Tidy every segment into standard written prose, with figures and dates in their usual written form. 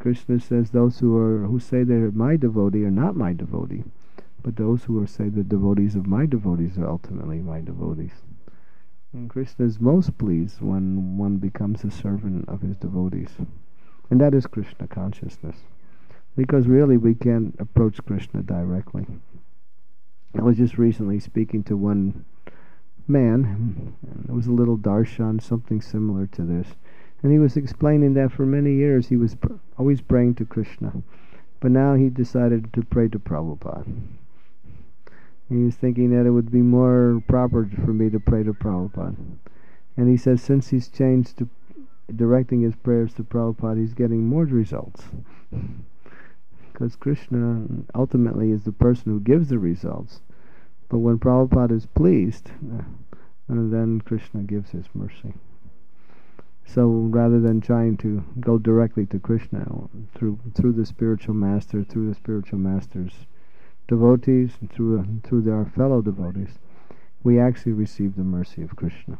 Krishna says those who say they're my devotee are not my devotee, but those who say the devotees of my devotees are ultimately my devotees. And Krishna is most pleased when one becomes a servant of his devotees. And that is Krishna consciousness. Because really we can't approach Krishna directly. I was just recently speaking to one man, and it was a little darshan, something similar to this. And he was explaining that for many years he was always praying to Krishna. But now he decided to pray to Prabhupada. He was thinking that it would be more proper for me to pray to Prabhupada. And he says since he's changed to directing his prayers to Prabhupada, he's getting more results. Because Krishna ultimately is the person who gives the results. But when Prabhupada is pleased, then Krishna gives his mercy. So rather than trying to go directly to Krishna through the spiritual master, through the spiritual master's devotees, and through our fellow devotees, we actually receive the mercy of Krishna.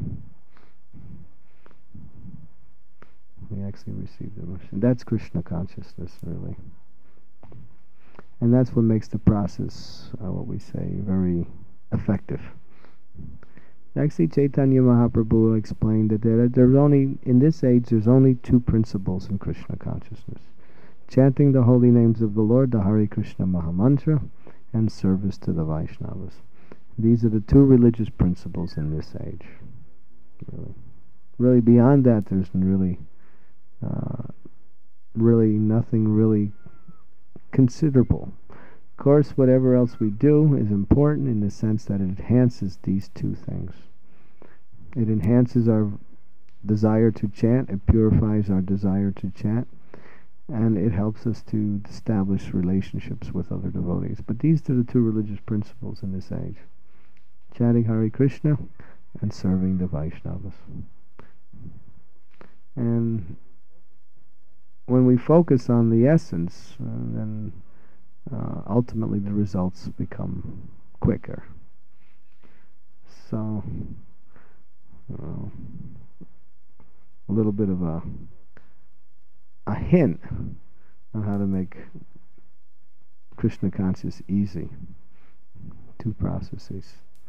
We actually receive the mercy. That's Krishna consciousness, really. And that's what makes the process, what we say, very effective. Actually, Chaitanya Mahaprabhu explained that there's only, in this age, there's only two principles in Krishna consciousness. Chanting the holy names of the Lord, the Hare Krishna Mahamantra, and service to the Vaishnavas. These are the two religious principles in this age. Really beyond that, there's really nothing really considerable. Of course, whatever else we do is important in the sense that it enhances these two things. It enhances our desire to chant, it purifies our desire to chant, and it helps us to establish relationships with other devotees. But these are the two religious principles in this age. Chanting Hare Krishna and serving the Vaishnavas. And when we focus on the essence, then ultimately the results become quicker. So, a little bit of a hint on how to make Krishna conscious easy. Two processes.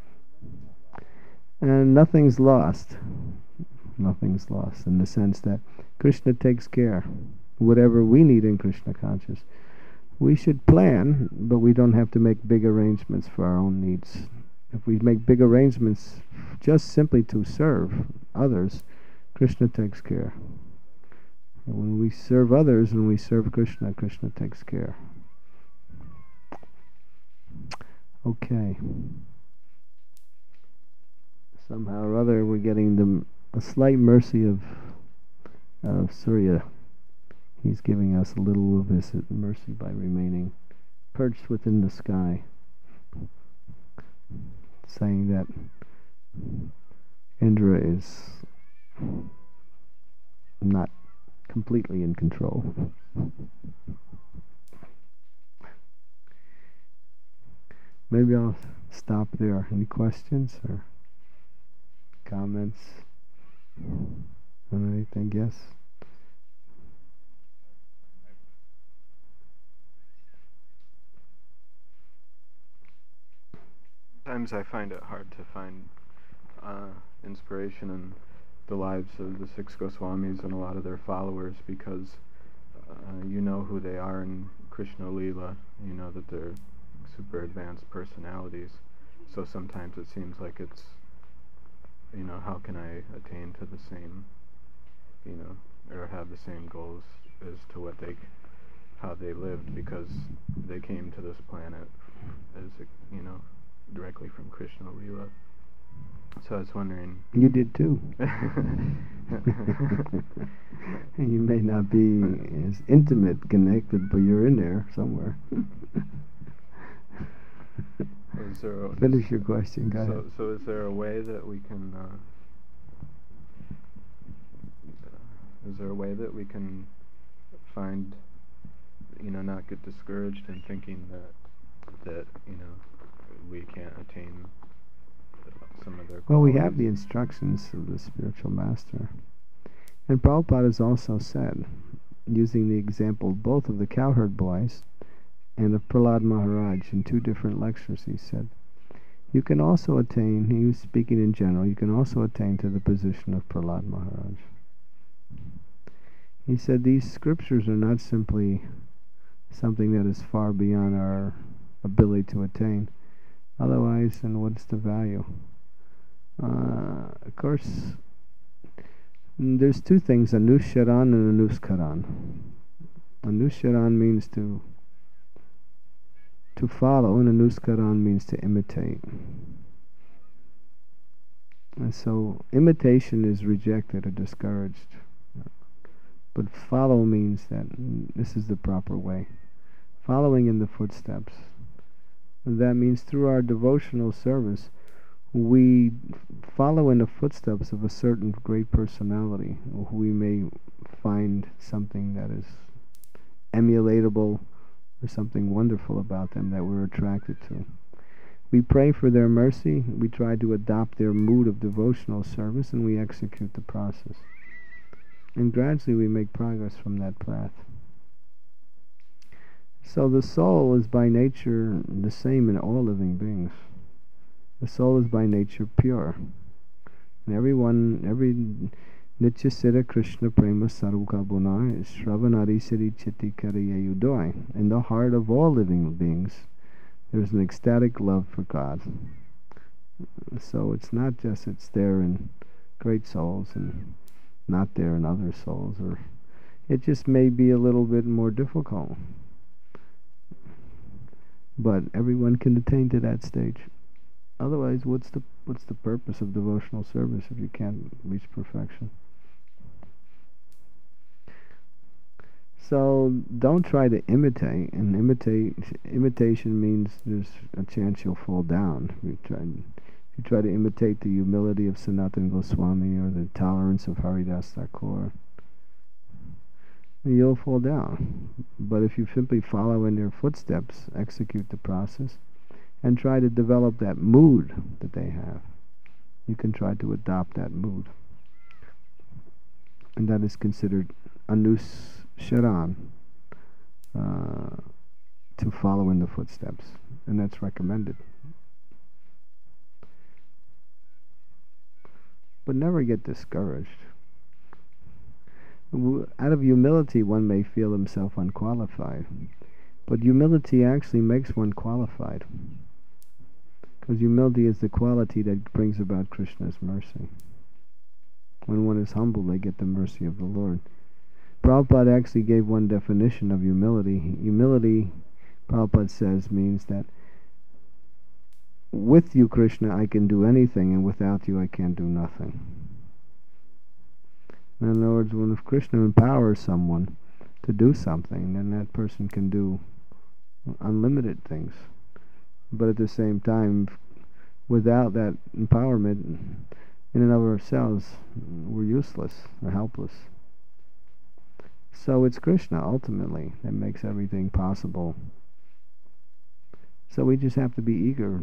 And nothing's lost. Nothing's lost in the sense that Krishna takes care. Whatever we need in Krishna conscious, we should plan, but we don't have to make big arrangements for our own needs. If we make big arrangements just simply to serve others, Krishna takes care. And when we serve others and we serve Krishna, Krishna takes care. Okay. Somehow or other we're getting a slight mercy of Surya. He's giving us a little of his mercy by remaining perched within the sky, saying that Indra is not completely in control. Maybe I'll stop there. Any questions or comments on anything? Yes? Sometimes I find it hard to find inspiration in the lives of the six Goswamis and a lot of their followers because you know who they are in Krishna Leela. You know that they're super advanced personalities. So sometimes it seems like it's, how can I attain to the same, or have the same goals as to how they lived, because they came to this planet as, directly from Krishna Leela. So I was wondering... You did too. You may not be as intimate connected, but you're in there somewhere. Finish your question, go ahead. So is there a way that we can... find, not get discouraged in thinking that we can't attain some of their qualities? Well, we have the instructions of the spiritual master. And Prabhupada has also said using the example both of the cowherd boys and of Prahlad Maharaj in two different lectures. He said, you can also attain, he was speaking in general, you can also attain to the position of Prahlad Maharaj. He said these scriptures are not simply something that is far beyond our ability to attain. Otherwise, then what's the value? Of course, there's two things, Anusharan and Anuskaran. Anusharan means to follow, and Anuskaran means to imitate. And so imitation is rejected or discouraged. But follow means that this is the proper way. Following in the footsteps. And that means through our devotional service, we follow in the footsteps of a certain great personality, who we may find something that is emulatable or something wonderful about them that we're attracted to. We pray for their mercy, we try to adopt their mood of devotional service, and we execute the process. And gradually we make progress from that path. So the soul is by nature the same in all living beings. The soul is by nature pure. And every Nitya Siddha Krishna Prema Saruka Bunai Shravanari Siddhi Chitti Kariya Udoi. In the heart of all living beings, there is an ecstatic love for God. So it's not just it's there in great souls and not there in other souls, or it just may be a little bit more difficult. But everyone can attain to that stage. Otherwise, what's the purpose of devotional service if you can't reach perfection? So don't try to imitate, and imitation means there's a chance you'll fall down. If you try to imitate the humility of Sanatana Goswami or the tolerance of Haridas Thakur, you'll fall down. But if you simply follow in their footsteps, execute the process, and try to develop that mood that they have, you can try to adopt that mood. And that is considered Anusharan, to follow in the footsteps. And that's recommended. But never get discouraged. Out of humility, one may feel himself unqualified. But humility actually makes one qualified. Because humility is the quality that brings about Krishna's mercy. When one is humble, they get the mercy of the Lord. Prabhupada actually gave one definition of humility. Humility, Prabhupada says, means that with you, Krishna, I can do anything, and without you, I can't do nothing. In other words, when if Krishna empowers someone to do something, then that person can do unlimited things. But at the same time, without that empowerment, in and of ourselves, we're useless or helpless. So it's Krishna, ultimately, that makes everything possible. So we just have to be eager.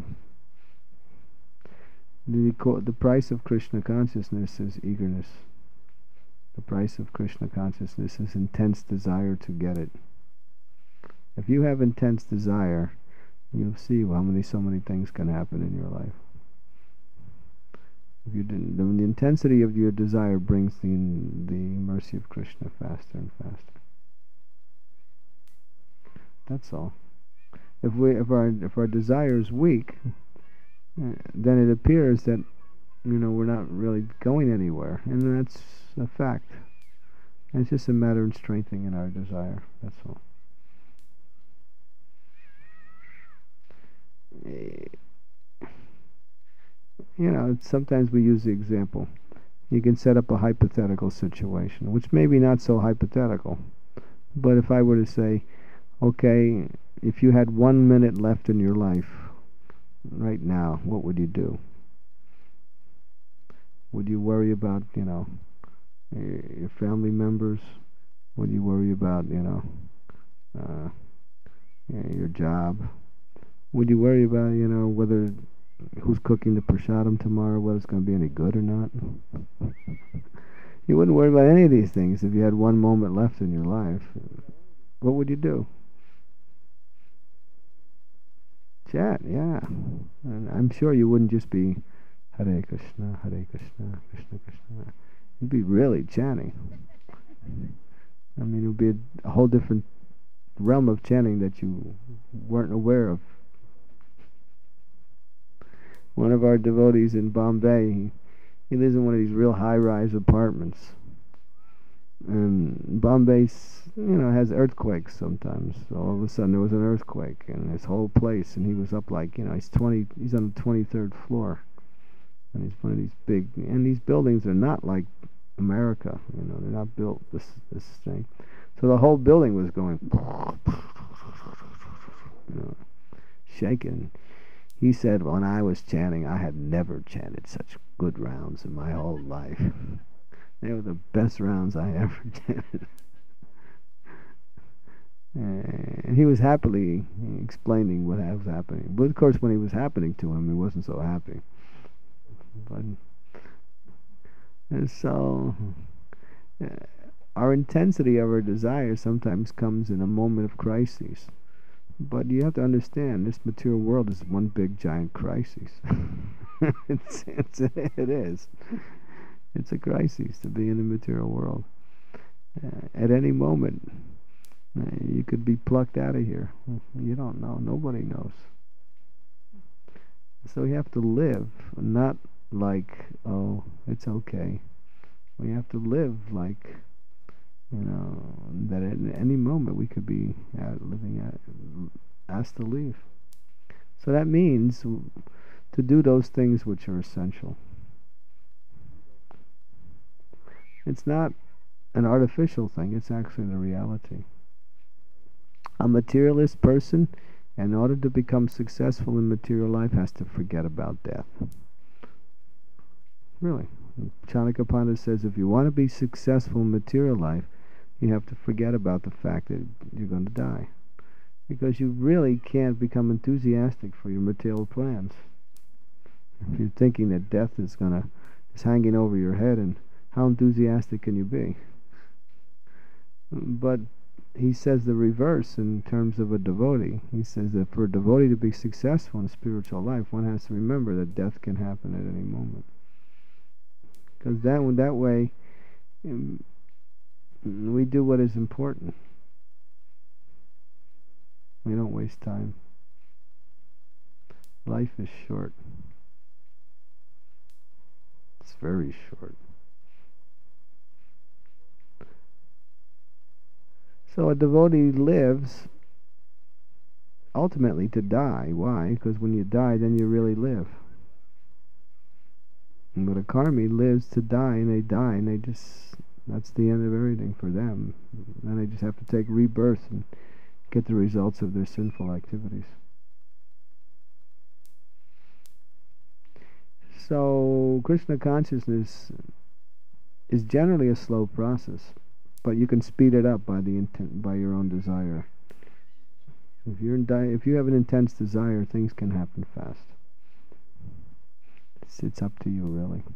The price of Krishna consciousness is eagerness. The price of Krishna consciousness is intense desire to get it. If you have intense desire, you'll see so many things can happen in your life. If you didn't, the intensity of your desire brings the mercy of Krishna faster and faster. That's all. If our desire is weak, then it appears that we're not really going anywhere, and that's a fact. And it's just a matter of strengthening our desire. That's all. Sometimes we use the example. You can set up a hypothetical situation, which may be not so hypothetical. But if I were to say, okay, if you had 1 minute left in your life right now, what would you do? Would you worry about, your family members? Would you worry about, your job? Would you worry about, whether who's cooking the prasadam tomorrow, whether it's going to be any good or not? You wouldn't worry about any of these things if you had one moment left in your life. What would you do? Chat, yeah. And I'm sure you wouldn't just be Hare Krishna, Hare Krishna, Krishna Krishna. You'd be really chanting. I mean, it would be a whole different realm of chanting that you weren't aware of. One of our devotees in Bombay, he lives in one of these real high-rise apartments. And Bombay, has earthquakes sometimes. So all of a sudden there was an earthquake in this whole place, and he was up like, he's on the 23rd floor. And he's one of these big, and these buildings are not like America, they're not built this thing. So the whole building was going, shaking. He said, when I was chanting, I had never chanted such good rounds in my whole life. They were the best rounds I ever chanted. And he was happily explaining what was happening. But of course, when it was happening to him, he wasn't so happy. And so, our intensity of our desire sometimes comes in a moment of crisis. But you have to understand, this material world is one big giant crisis. It is. It's a crisis to be in the material world. At any moment, you could be plucked out of here. You don't know. Nobody knows. So you have to live, not like, oh, it's okay. We have to live like, that at any moment we could be asked to leave. So that means to do those things which are essential. It's not an artificial thing, it's actually the reality. A materialist person, in order to become successful in material life, has to forget about death. Really. Chanakya Pandit says if you want to be successful in material life, you have to forget about the fact that you're going to die. Because you really can't become enthusiastic for your material plans. If you're thinking that death is hanging over your head, and how enthusiastic can you be? But he says the reverse in terms of a devotee. He says that for a devotee to be successful in spiritual life, one has to remember that death can happen at any moment. Because that way, we do what is important. We don't waste time. Life is short. It's very short. So a devotee lives ultimately to die. Why? Because when you die, then you really live. But a karmi lives to die, and they die, and that's the end of everything for them. Then they just have to take rebirth and get the results of their sinful activities. So Krishna consciousness is generally a slow process, but you can speed it up by your own desire. If you have an intense desire, things can happen fast. It's up to you, really.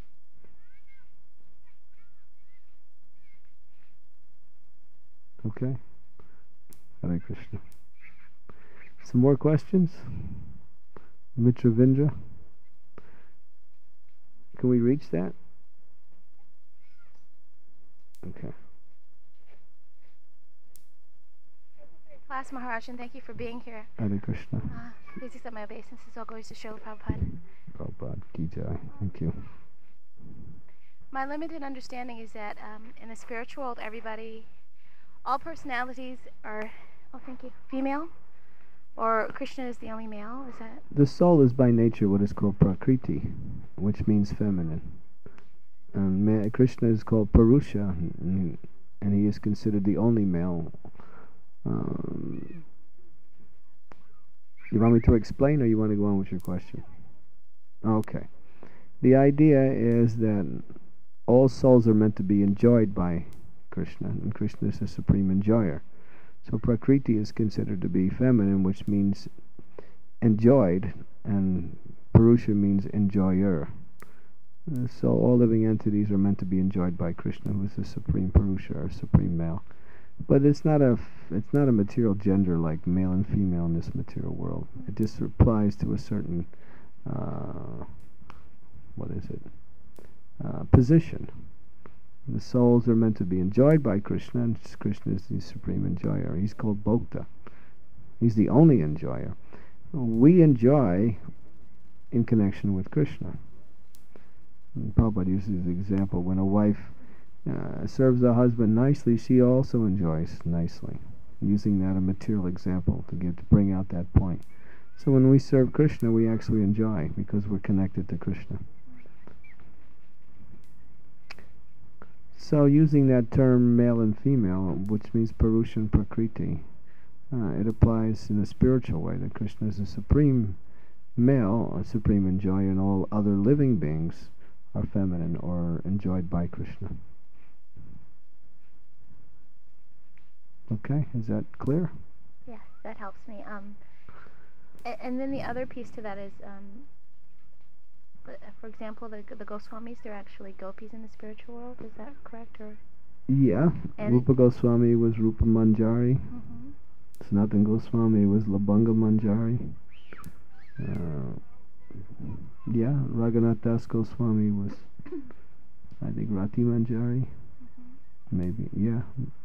Okay. Hare Krishna. Some more questions? Mitra Vindra? Can we reach that? Okay. Class Maharaj, and thank you for being here. Hare Krishna. Please accept my obeisances. All goes to Srila Prabhupada. Prabhupada Ki Jai. Thank you. My limited understanding is that in the spiritual world, all personalities are, thank you, female? Or Krishna is the only male? Is that? The soul is by nature what is called Prakriti, which means feminine. Krishna is called Purusha, and he is considered the only male. You want me to explain, or you want to go on with your question? Okay. The idea is that all souls are meant to be enjoyed by Krishna, and Krishna is the supreme enjoyer. So Prakriti is considered to be feminine, which means enjoyed, and Purusha means enjoyer. So all living entities are meant to be enjoyed by Krishna, who is the supreme Purusha, or supreme male. But it's not a material gender like male and female in this material world. It just applies to a certain position. The souls are meant to be enjoyed by Krishna, and Krishna is the supreme enjoyer. He's called Bhokta. He's the only enjoyer. We enjoy in connection with Krishna. And Prabhupada uses the example, when a wife serves her husband nicely, she also enjoys nicely. Using that a material example to bring out that point. So when we serve Krishna, we actually enjoy because we're connected to Krishna. So using that term male and female, which means Purusha and Prakriti, it applies in a spiritual way that Krishna is a supreme male, a supreme enjoyer, and all other living beings are feminine or enjoyed by Krishna. Okay, is that clear? Yes, that helps me. And then the other piece to that is, for example, the Goswamis, they're actually gopis in the spiritual world. Is that correct? Or yeah, Rupa Goswami was Rupa Manjari. Sanatana Goswami was Labanga Manjari. Yeah, Raghunath Das Goswami was, I think, Rati Manjari. Maybe, yeah.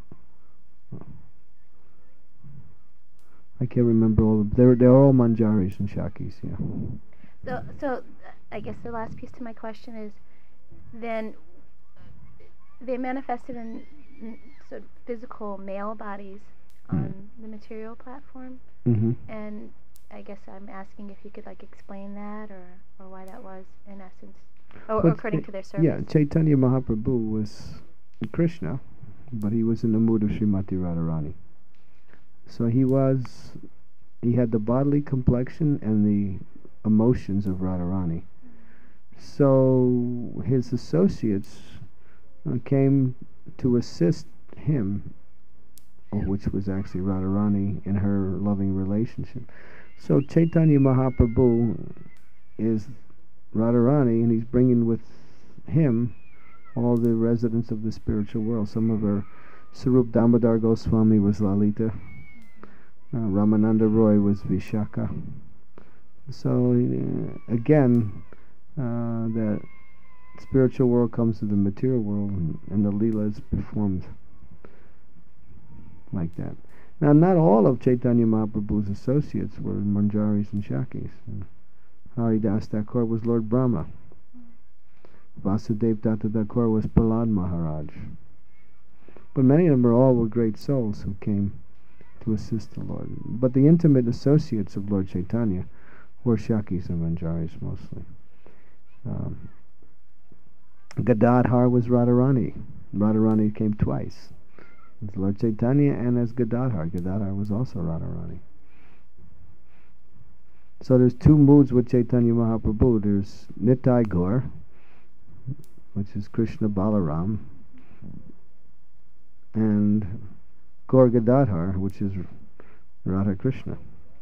I can't remember all of them. They're all Manjaris and Shakis, yeah. So I guess the last piece to my question is, then they manifested in sort of physical male bodies on the material platform, and I guess I'm asking if you could explain that or why that was in essence, or according to their service. Yeah, Chaitanya Mahaprabhu was Krishna, but he was in the mood of Srimati Radharani. So he had the bodily complexion and the emotions of Radharani. So his associates came to assist him, which was actually Radharani, in her loving relationship. So Chaitanya Mahaprabhu is Radharani, and he's bringing with him all the residents of the spiritual world. Some of her, Sarup Damodar Goswami was Lalita, Ramananda Roy was Vishaka. So again, the spiritual world comes to the material world, and the Leela is performed like that. Now, not all of Chaitanya Mahaprabhu's associates were Manjaris and Shakis. Haridas Thakur was Lord Brahma. Vasudev Datta Thakur was Prahlad Maharaj. But many of them were great souls who came to assist the Lord. But the intimate associates of Lord Chaitanya were Shakis and Manjaris mostly. Gadadhar was Radharani. Radharani came twice. As Lord Chaitanya and as Gadadhar. Gadadhar was also Radharani. So there's two moods with Chaitanya Mahaprabhu. There's Nitai Gaur, which is Krishna Balaram, and Gaur Gadadhar, which is Radha Krishna.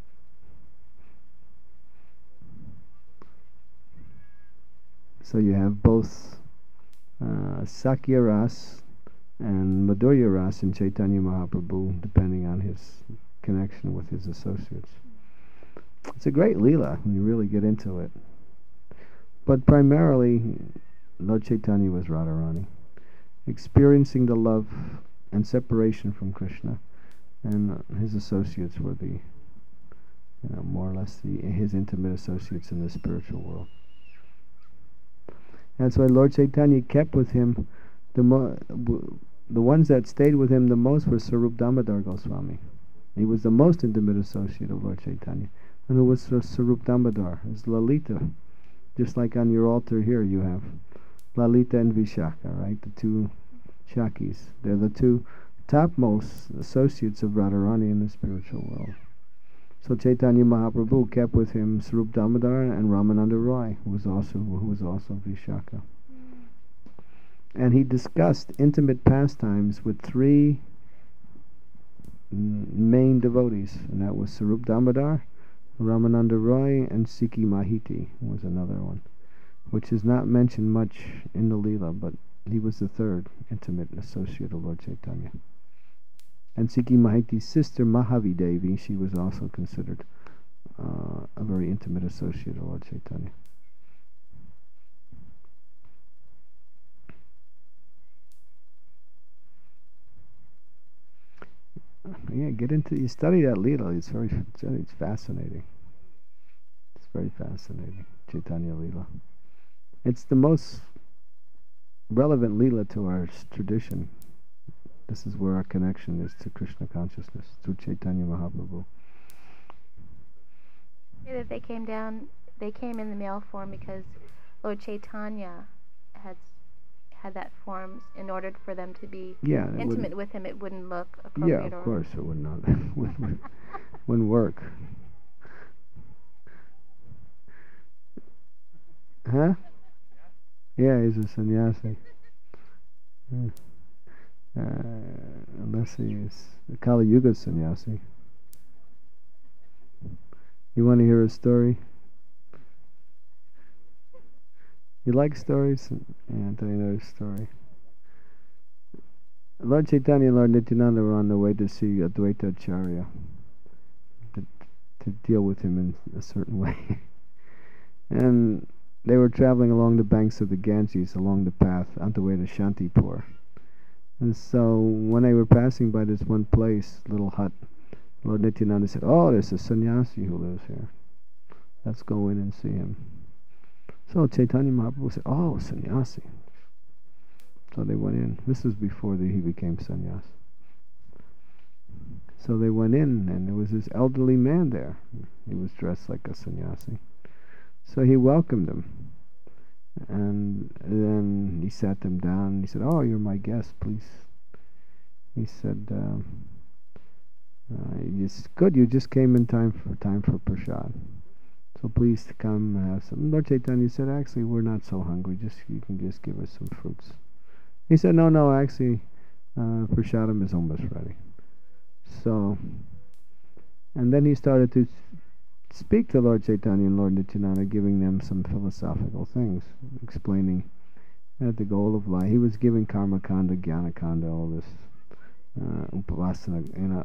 So you have both Sakya Ras and Madhurya Ras in Chaitanya Mahaprabhu, depending on his connection with his associates. It's a great Leela when you really get into it. But primarily, Lord Chaitanya was Radharani, experiencing the love and separation from Krishna, and his associates were more or less his intimate associates in the spiritual world. That's why Lord Chaitanya kept with him the ones that stayed with him the most were Sarup Damodar Goswami. He was the most intimate associate of Lord Chaitanya. And who was Sarup Damodar? It's Lalita. Just like on your altar here you have Lalita and Vishaka, right? The two Shakis. They're the two topmost associates of Radharani in the spiritual world. So Chaitanya Mahaprabhu kept with him Sarup Damodar and Ramananda Roy, who was also Vishaka. And he discussed intimate pastimes with three main devotees, and that was Sarup Damodar, Ramananda Roy, and Sikhi Mahiti was another one, which is not mentioned much in the Leela, but he was the third intimate associate of Lord Chaitanya. And Sikhi Mahiti's sister Mahavi Devi, she was also considered a very intimate associate of Lord Chaitanya. Yeah, you study that Leela. It's fascinating. It's very fascinating, Chaitanya Leela. It's the most relevant Leela to our tradition. This is where our connection is to Krishna consciousness, through Chaitanya Mahaprabhu. That they came in the male form because Lord Chaitanya had that form. In order for them to be intimate with him, it wouldn't look appropriate. Yeah, of course it would not. Wouldn't work. Huh? Yeah, he's a sannyasi. Unless he is a Kali Yuga sannyasi. You want to hear a story? You like stories? Yeah, I'll tell you another story. Lord Chaitanya and Lord Nityananda were on the way to see Advaita Acharya, to deal with him in a certain way. And they were traveling along the banks of the Ganges, along the path, on the way to Shantipur. And so when they were passing by this one place, little hut, Lord Nityananda said, "Oh, there's a sannyasi who lives here. Let's go in and see him." So Chaitanya Mahaprabhu said, "Oh, sannyasi." So they went in. This was before he became sannyas. So they went in, and there was this elderly man there. He was dressed like a sannyasi. So he welcomed them. And then he sat them down, and he said, "Oh, you're my guest, please." He said, "It's good, you just came in time for prasad. So please come and have some." Lord Chaitanya said, "Actually, we're not so hungry. You can just give us some fruits." He said, No, actually, prasadam is almost ready." So, and then he started to speak to Lord Chaitanya and Lord Nityananda, giving them some philosophical things, explaining that the goal of life. He was giving karma kanda, jnana kanda, all this upavasana,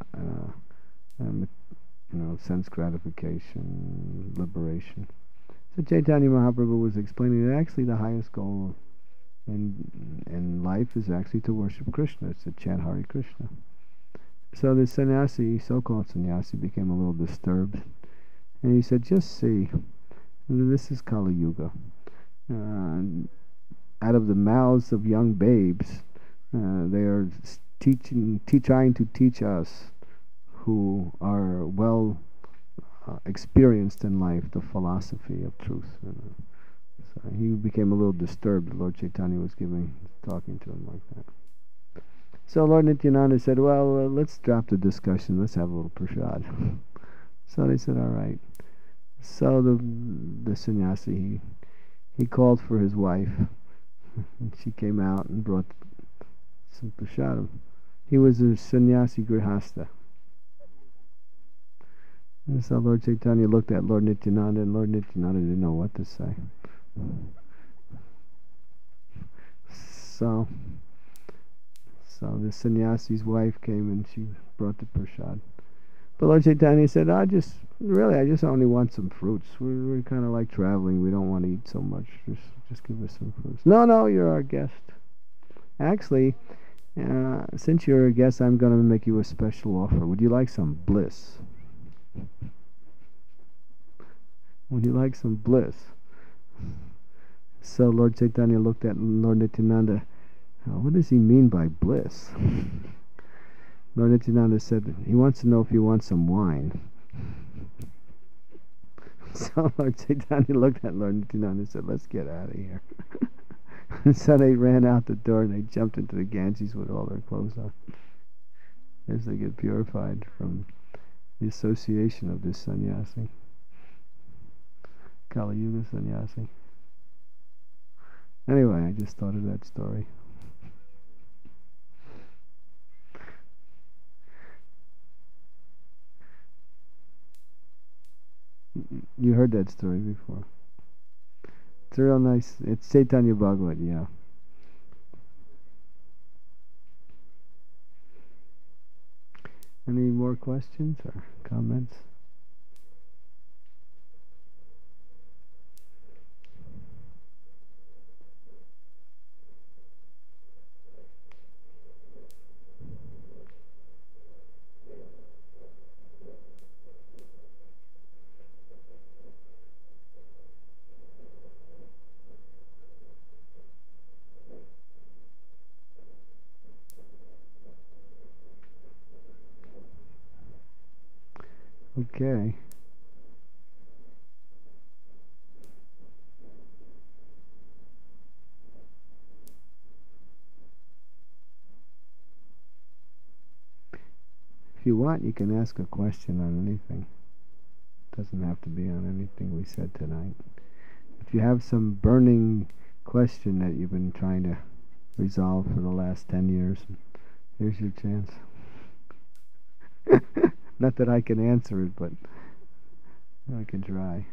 sense gratification, liberation. So Chaitanya Mahaprabhu was explaining that actually the highest goal in life is actually to worship Krishna. It's to chant Hare Krishna. So the sannyasi, so-called sannyasi, became a little disturbed. And he said, "Just see, this is Kali Yuga. Out of the mouths of young babes, they are trying to teach us who are well experienced in life the philosophy of truth." So he became a little disturbed. Lord Chaitanya was talking to him like that. So Lord Nityananda said, "Well, let's drop the discussion. Let's have a little prasad." So they said, "All right." So the sannyasi, he called for his wife, and she came out and brought some prasadam. He was a sannyasi grihasta. And so Lord Chaitanya looked at Lord Nityananda, and Lord Nityananda didn't know what to say. So the sannyasi's wife came and she brought the prasad. But Lord Chaitanya said, I just only want some fruits. We're kind of like traveling. We don't want to eat so much. Just give us some fruits. No, you're our guest. Actually, since you're a guest, I'm going to make you a special offer. Would you like some bliss? Would you like some bliss? So Lord Chaitanya looked at Lord Nityananda. What does he mean by bliss? Lord Nityananda said, he wants to know if you want some wine. So Lord Chaitanya looked at Lord Nityananda and said, "Let's get out of here." And so they ran out the door and they jumped into the Ganges with all their clothes on, as they get purified from the association of this sannyasi, Kali Yuga sannyasi. Anyway, I just thought of that story. You heard that story before. It's a real nice. It's Chaitanya Bhagavat, yeah. Any more questions or comments? Okay. If you want, you can ask a question on anything. Doesn't have to be on anything we said tonight. If you have some burning question that you've been trying to resolve for the last 10 years, here's your chance. Not that I can answer it, but I can try.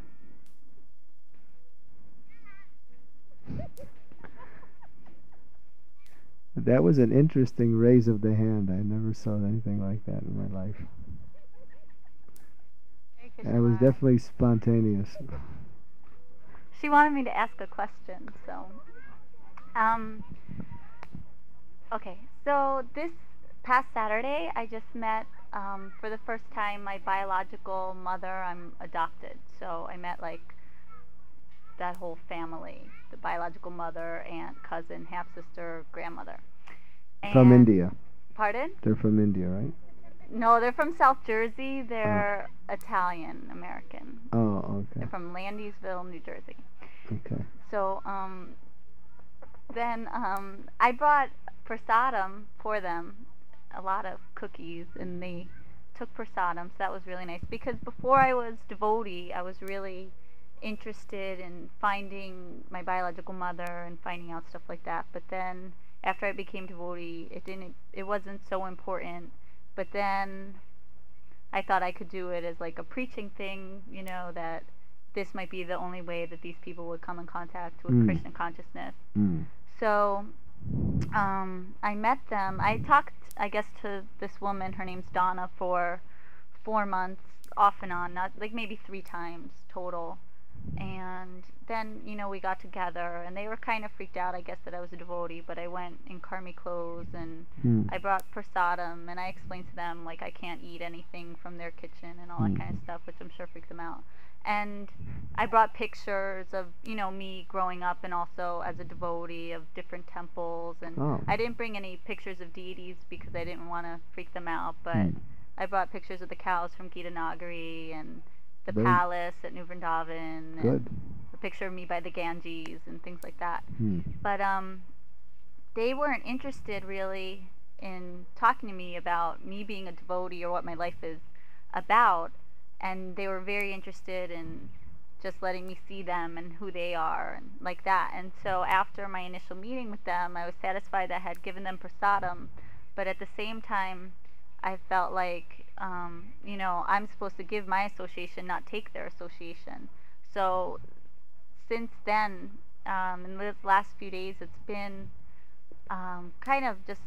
That was an interesting raise of the hand. I never saw anything like that in my life. It was definitely spontaneous. She wanted me to ask a question, so okay, so this past Saturday I just met for the first time my biological mother. I'm adopted, so I met like that whole family, the biological mother, aunt, cousin, half-sister, grandmother. And from India. Pardon? They're from India, right? No, they're from South Jersey. They're Italian American. Oh, okay. They're from Landisville, New Jersey. Okay. So then I brought prasadam for them, a lot of cookies, and they took prasadam, so that was really nice. Because before I was devotee, I was really interested in finding my biological mother and finding out stuff like that. But then after I became devotee, it wasn't so important. But then I thought I could do it as like a preaching thing, you know, that this might be the only way that these people would come in contact with Krishna consciousness. So I met them. I talked, I guess, to this woman, her name's Donna, for 4 months, off and on, not like maybe 3 times total. And then, you know, we got together, and they were kind of freaked out, I guess, that I was a devotee, but I went in karmi clothes, and I brought prasadam, and I explained to them, like, I can't eat anything from their kitchen and all that kind of stuff, which I'm sure freaked them out. And I brought pictures of, you know, me growing up and also as a devotee of different temples, and I didn't bring any pictures of deities because I didn't want to freak them out, but I brought pictures of the cows from Gita Nagari and the palace at New Vrindavan, and a picture of me by the Ganges and things like that. But they weren't interested really in talking to me about me being a devotee or what my life is about, and they were very interested in just letting me see them and who they are and like that. And so after my initial meeting with them, I was satisfied that I had given them prasadam, but at the same time I felt like you know, I'm supposed to give my association, not take their association. So since then, in the last few days, it's been kind of just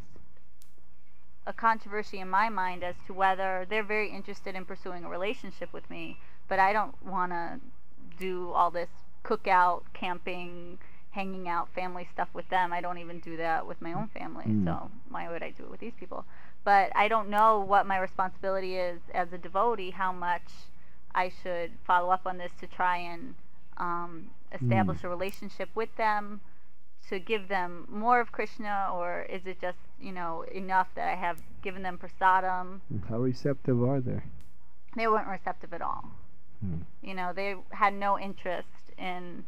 a controversy in my mind as to whether they're very interested in pursuing a relationship with me, but I don't want to do all this cookout, camping, hanging out, family stuff with them. I don't even do that with my own family, so why would I do it with these people? But I don't know what my responsibility is as a devotee, how much I should follow up on this to try and establish a relationship with them, to give them more of Krishna, or is it just, you know, enough that I have given them prasadam? How receptive are they? They weren't receptive at all. You know, they had no interest in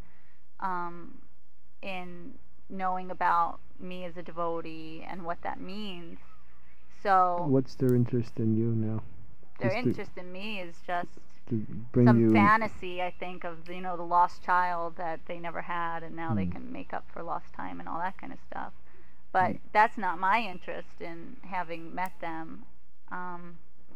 knowing about me as a devotee and what that means. So what's their interest in you now? Their interest in me is just bring some fantasy, I think, of, you know, the lost child that they never had, and now they can make up for lost time and all that kind of stuff. But that's not my interest in having met them.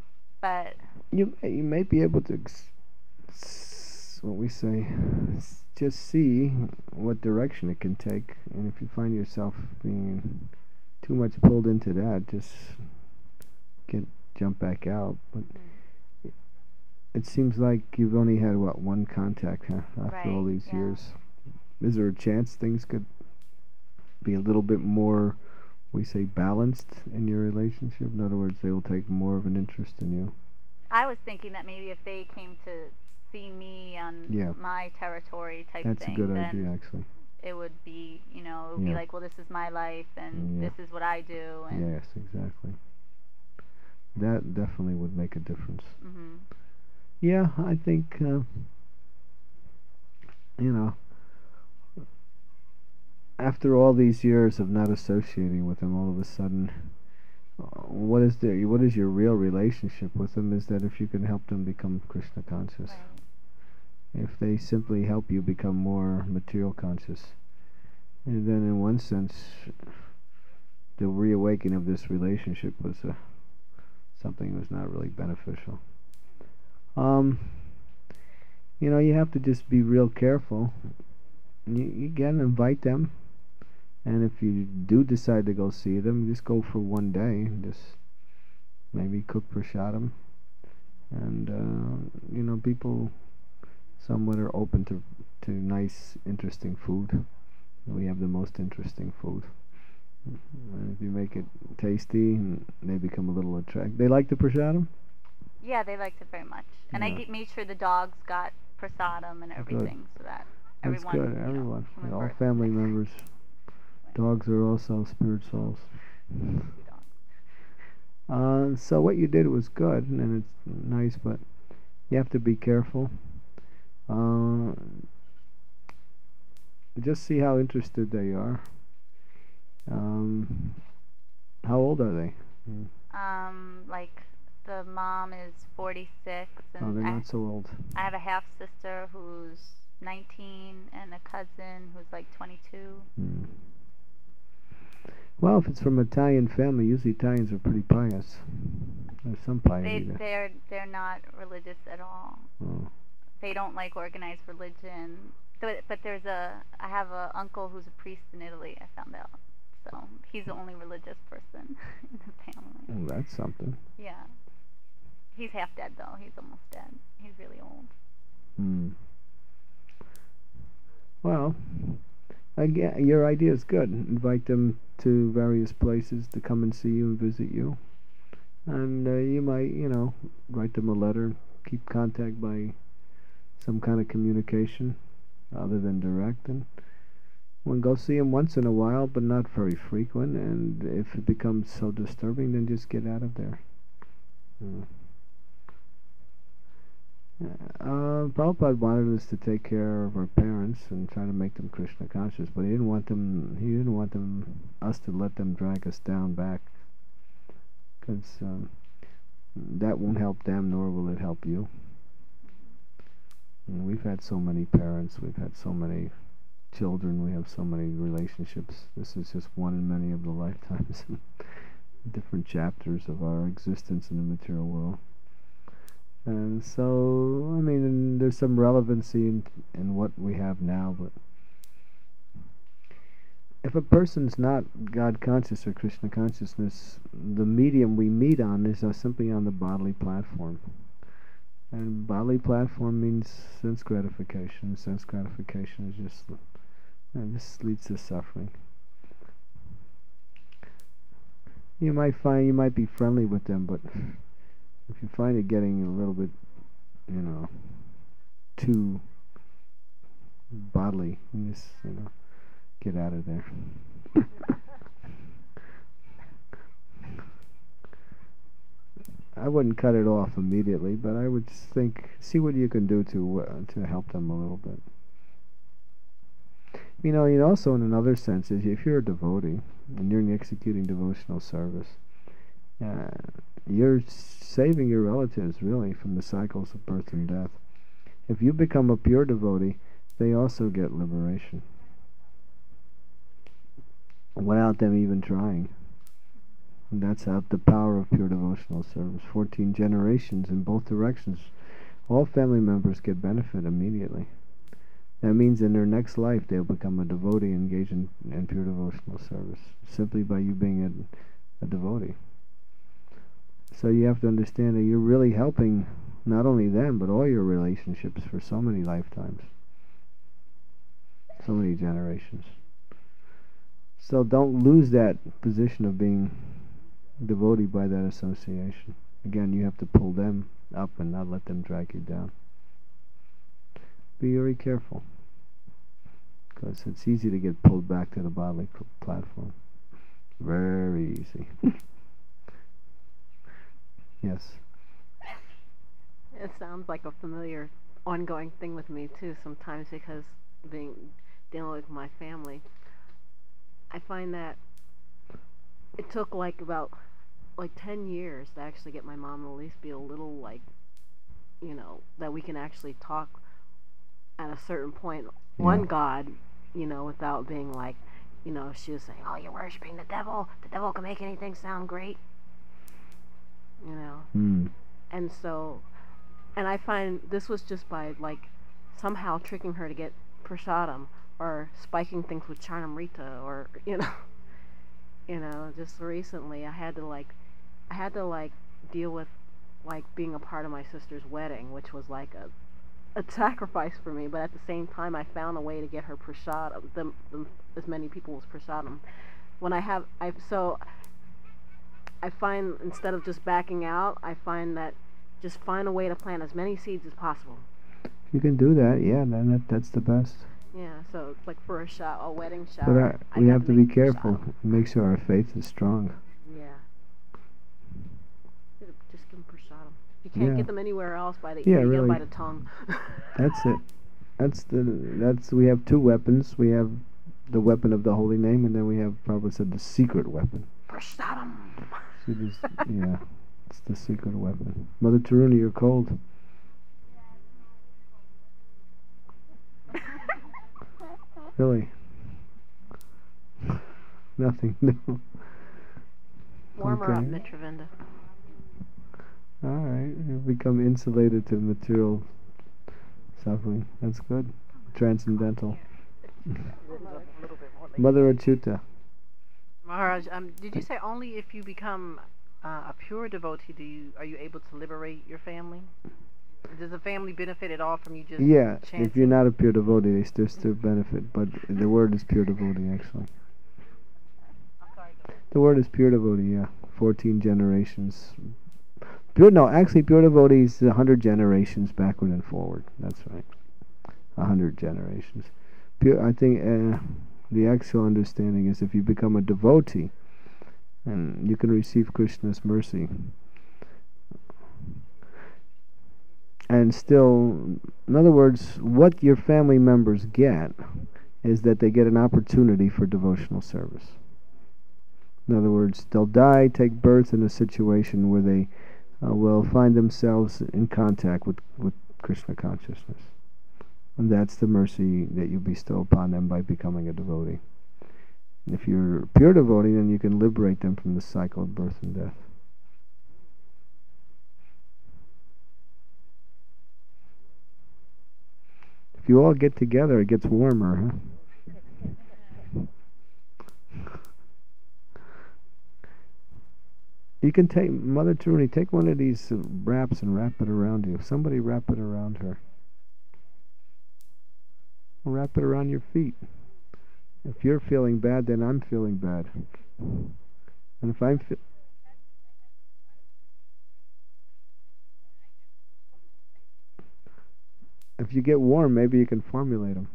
But you may be able to what we say, just see what direction it can take, and if you find yourself being too much pulled into that, just jump back out. But it seems like you've only had one contact, huh, after all these years. Is there a chance things could be a little bit more, we say, balanced in your relationship? In other words, they will take more of an interest in you. I was thinking that maybe if they came to see me on my territory type That's thing, a good then idea, actually. it would be, it would be like, well, this is my life, and this is what I do. And yes, exactly. That definitely would make a difference. Mm-hmm. Yeah, I think, after all these years of not associating with them, all of a sudden, what is your real relationship with them is that if you can help them become Krishna conscious. Right. If they simply help you become more material conscious, and then in one sense, the reawakening of this relationship was something that was not really beneficial. You have to just be real careful. You again invite them, and if you do decide to go see them, just go for one day. Just maybe cook prasadam, and people somewhat are open to nice, interesting food. We have the most interesting food. And if you make it tasty, they become a little attracted. They like the prasadam? Yeah, they liked it very much. And I made sure the dogs got prasadam and everything, so that everyone. That's good. Everyone, all family members. Dogs are also spirit souls. So what you did was good, and it's nice, but you have to be careful. Just see how interested they are. How old are they? Like the mom is 46, and they're not so old. I have a half sister who's 19, and a cousin who's like 22. Well, if it's from an Italian family, usually Italians are pretty pious. There's some piety there. They're not religious at all. Oh. They don't like organized religion. But I have an uncle who's a priest in Italy, I found out. So he's the only religious person in the family. Oh, that's something. Yeah. He's half dead, though. He's almost dead. He's really old. Well, again, your idea is good. Invite them to various places to come and see you and visit you. And you might, write them a letter, keep contact by some kind of communication other than direct. And go see them once in a while, but not very frequent. And if it becomes so disturbing, then just get out of there. Prabhupada wanted us to take care of our parents and try to make them Krishna conscious, but he didn't want us to let them drag us down back, because that won't help them, nor will it help you. We've had so many parents, we've had so many children, we have so many relationships. This is just one in many of the lifetimes, different chapters of our existence in the material world. And so, there's some relevancy in what we have now, but if a person's not God conscious or Krishna consciousness, the medium we meet on is simply on the bodily platform. And bodily platform means sense gratification. Sense gratification is just leads to suffering. You might be friendly with them, but if you find it getting a little bit, too bodily, you just, get out of there. I wouldn't cut it off immediately, but I would see what you can do to help them a little bit. Also in another sense, is if you're a devotee and you're executing devotional service, you're saving your relatives really from the cycles of birth and death. If you become a pure devotee, they also get liberation without them even trying. And that's how the power of pure devotional service. 14 generations in both directions. All family members get benefit immediately. That means in their next life they'll become a devotee engaged in pure devotional service, simply by you being a devotee. So you have to understand that you're really helping not only them, but all your relationships for so many lifetimes, so many generations. So don't lose that position of being devotee by that association. Again, you have to pull them up and not let them drag you down. Be very careful, because it's easy to get pulled back to the bodily platform. Very easy. Yes. It sounds like a familiar, ongoing thing with me too. Sometimes because dealing with my family, I find that it took about 10 years to actually get my mom to at least be a little that we can actually talk at a certain point on God, without being she was saying, "Oh, you're worshiping the devil. The devil can make anything sound great." And so, and I find this was just by somehow tricking her to get prasadam, or spiking things with charnamrita, or just recently I had to deal with being a part of my sister's wedding, which was a sacrifice for me, but at the same time I found a way to get her prasadam, as many people as prasadam. I find, instead of just backing out, I find that just find a way to plant as many seeds as possible. You can do that, yeah, then that's the best. Yeah, so it's for a wedding shower. But we have to be careful and make sure our faith is strong. Yeah. Just give them prasadam. You can't get them anywhere else by the ear, you get them by the tongue. That's it. We have two weapons. We have the weapon of the holy name, and then we have, Prabhupada said, the secret weapon. Prasadam. Yeah, it's the secret weapon. Mother Taruni, you're cold. Really? Nothing, no. Warm her up, Mitravinda. Alright, you've become insulated to material suffering. That's good. Transcendental. Mother Achyuta. Maharaj, did you say only if you become a pure devotee are you able to liberate your family? Does the family benefit at all from you just chanting? If you're not a pure devotee, they still benefit, but the word is pure devotee, actually. The word is pure devotee, 14 generations. Pure devotee is 100 generations backward and forward. That's right. 100 generations. Pure. I think the actual understanding is if you become a devotee, and you can receive Krishna's mercy, and still, in other words, what your family members get is that they get an opportunity for devotional service. In other words, they'll take birth in a situation where they will find themselves in contact with Krishna consciousness. And that's the mercy that you bestow upon them by becoming a devotee. If you're a pure devotee, then you can liberate them from the cycle of birth and death. If you all get together, it gets warmer, huh? You can take, Mother Taruni, take one of these wraps and wrap it around you. Somebody wrap it around her. Wrap it around your feet. If you're feeling bad, then I'm feeling bad. And if I'm if you get warm, maybe you can formulate them.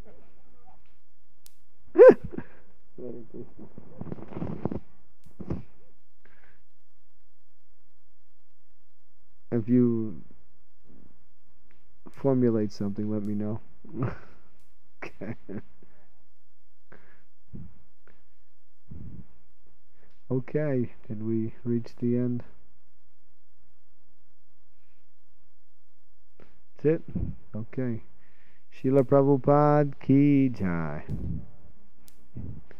If you formulate something, let me know. Okay. Okay, did we reach the end? That's it? Okay. Srila Prabhupada ki jai.